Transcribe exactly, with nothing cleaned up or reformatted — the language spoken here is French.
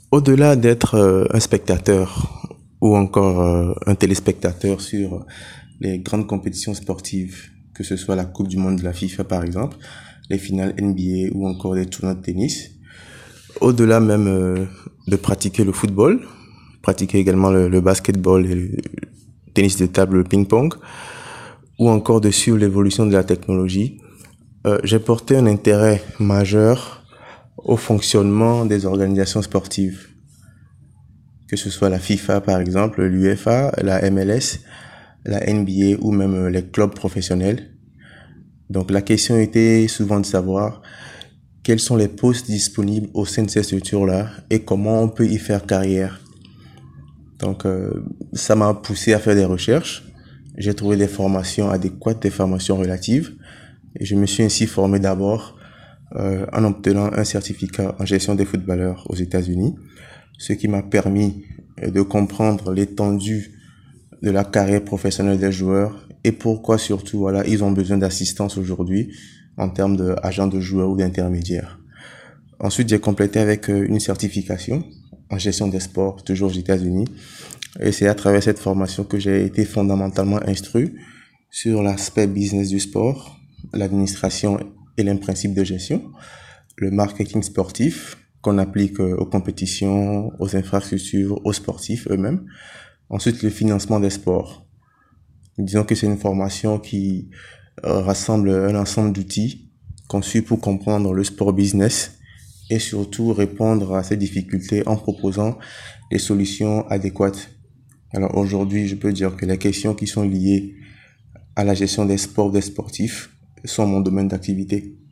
Au-delà d'être euh, un spectateur ou encore euh, un téléspectateur sur les grandes compétitions sportives, que ce soit la Coupe du Monde de la FIFA par exemple, les finales N B A ou encore des tournois de tennis, au-delà même euh, de pratiquer le football, pratiquer également le, le basketball et le tennis de table, le ping-pong, ou encore de suivre l'évolution de la technologie, euh, j'ai porté un intérêt majeur au fonctionnement des organisations sportives, que ce soit la FIFA par exemple, l'UEFA, la M L S, la N B A ou même les clubs professionnels. Donc la question était souvent de savoir quels sont les postes disponibles au sein de ces structures-là et comment on peut y faire carrière. Donc euh, ça m'a poussé à faire des recherches. J'ai trouvé des formations adéquates, des formations relatives. Et je me suis ainsi formé d'abord euh, en obtenant un certificat en gestion des footballeurs aux États-Unis, ce qui m'a permis de comprendre l'étendue de la carrière professionnelle des joueurs et pourquoi surtout voilà ils ont besoin d'assistance aujourd'hui en termes d'agents de joueurs ou d'intermédiaires. Ensuite, j'ai complété avec une certification en gestion des sports, toujours aux États-Unis. Et c'est à travers cette formation que j'ai été fondamentalement instruit sur l'aspect business du sport, l'administration et les principes de gestion, le marketing sportif qu'on applique aux compétitions, aux infrastructures, aux sportifs eux-mêmes. Ensuite, le financement des sports. Disons que c'est une formation qui euh, rassemble un ensemble d'outils conçus pour comprendre le sport business et surtout répondre à ces difficultés en proposant des solutions adéquates. Alors aujourd'hui, je peux dire que les questions qui sont liées à la gestion des sports, des sportifs, sont mon domaine d'activité.